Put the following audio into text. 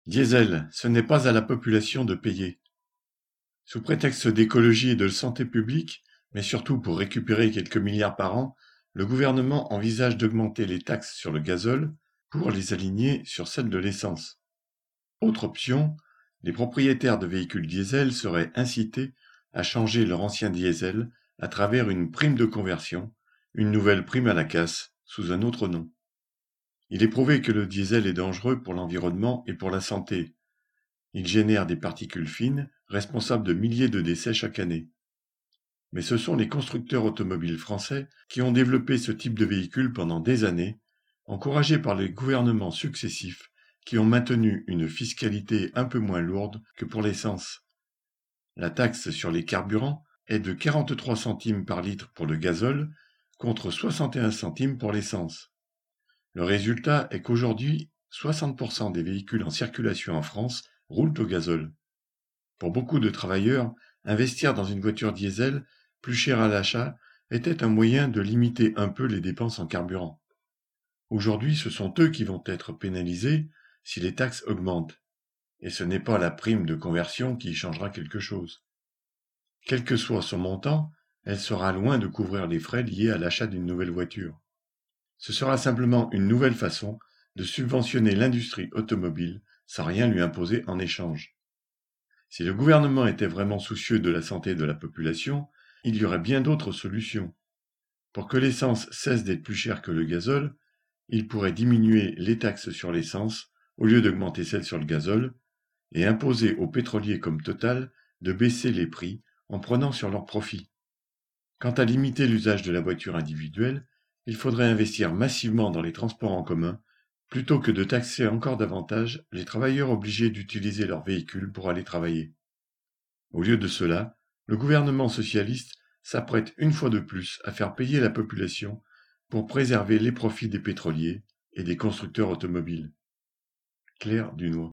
Diesel, ce n'est pas à la population de payer. Sous prétexte d'écologie et de santé publique, mais surtout pour récupérer quelques milliards par an, le gouvernement envisage d'augmenter les taxes sur le gazole pour les aligner sur celles de l'essence. Autre option, les propriétaires de véhicules diesel seraient incités à changer leur ancien diesel à travers une prime de conversion, une nouvelle prime à la casse, sous un autre nom. Il est prouvé que le diesel est dangereux pour l'environnement et pour la santé. Il génère des particules fines, responsables de milliers de décès chaque année. Mais ce sont les constructeurs automobiles français qui ont développé ce type de véhicule pendant des années, encouragés par les gouvernements successifs qui ont maintenu une fiscalité un peu moins lourde que pour l'essence. La taxe sur les carburants est de 43 centimes par litre pour le gazole, contre 61 centimes pour l'essence. Le résultat est qu'aujourd'hui, 60% des véhicules en circulation en France roulent au gazole. Pour beaucoup de travailleurs, investir dans une voiture diesel, plus chère à l'achat, était un moyen de limiter un peu les dépenses en carburant. Aujourd'hui, ce sont eux qui vont être pénalisés si les taxes augmentent. Et ce n'est pas la prime de conversion qui y changera quelque chose. Quel que soit son montant, elle sera loin de couvrir les frais liés à l'achat d'une nouvelle voiture. Ce sera simplement une nouvelle façon de subventionner l'industrie automobile sans rien lui imposer en échange. Si le gouvernement était vraiment soucieux de la santé de la population, il y aurait bien d'autres solutions. Pour que l'essence cesse d'être plus chère que le gazole, il pourrait diminuer les taxes sur l'essence au lieu d'augmenter celles sur le gazole et imposer aux pétroliers comme Total de baisser les prix en prenant sur leurs profits. Quant à limiter l'usage de la voiture individuelle, il faudrait investir massivement dans les transports en commun plutôt que de taxer encore davantage les travailleurs obligés d'utiliser leur véhicule pour aller travailler. Au lieu de cela, le gouvernement socialiste s'apprête une fois de plus à faire payer la population pour préserver les profits des pétroliers et des constructeurs automobiles. Claire Dunois.